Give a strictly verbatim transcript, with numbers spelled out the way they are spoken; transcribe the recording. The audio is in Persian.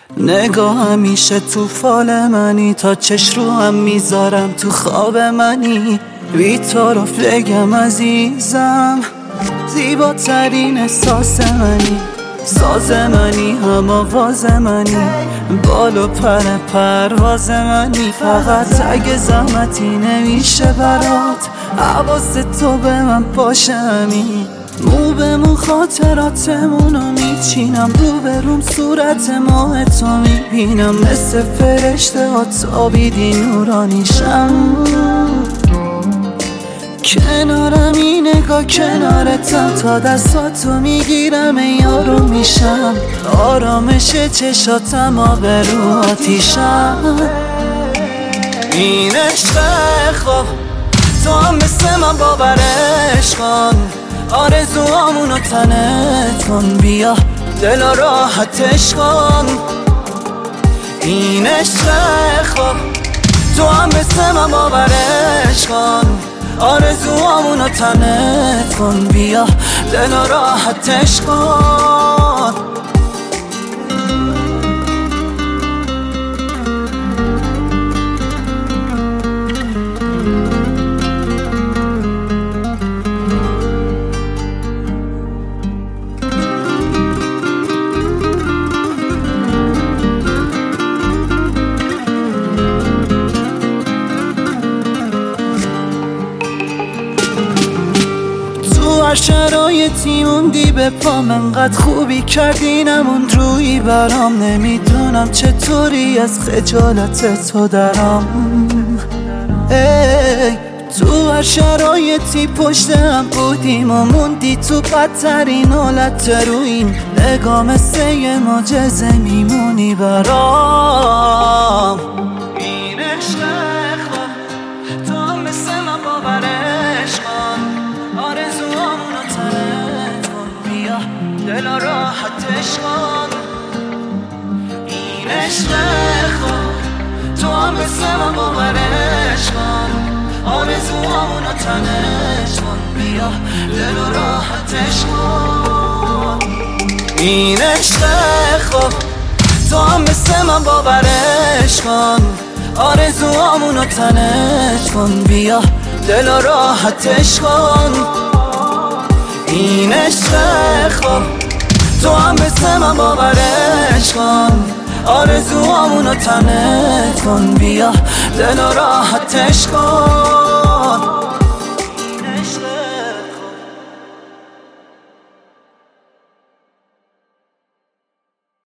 نگاه همیشه تو فال منی، تا چش رو هم میذارم تو خواب منی. بی طرف بگم عزیزم، زیباترین احساس منی. ساز منی، هم آواز منی، بال و پر پرواز منی. فقط اگه زحمتی نمیشه برات، حواس تو به من باشه همین. مو به مو خاطراتمونو میچینم، رو به روم صورت ماه تو میبینم. مثل فرشته ها تابیدی نورانیشم. کنارم این نگاه کنارتم، تا دستاتو میگیرم یارو میشم. آرامش چشاتم آبرو آتیشم. این عشق خواب تو هم مثل من باورش کن، آرزوامونو تنت کن. بیا دل راحتش کن. این عشق خواب تو هم مثل من باورش کن، آرزوامونو تنت کن. بیا دل راحتش کن. هر شرایطی موندی به پام، انقدر خوبی کردی نموند روی برام. نمیدونم چطوری از خجالت تو درام. ای تو هر شرایطی پشت هم بودیم و موندی تو بدترین حالت. رو این نگاه مثل یه معجزه میمونی برام. این عشق خواب تو هم مثل من باورش کن، آرزوامونو تنت کن. بیا دل راحتش کن. این عشق خواب تو هم مثل من باورش کن، آرزوامونو تنت کن. بیا دل راحتش کن. این عشق خواب تو هم مثل من باورش کن، آرزوامونو تنت کن. بیا دل راحتش کن. این عشق خواب تو هم مثل من باورش کن، آرزوامونو تنت کن. بیا دل راحتش کن.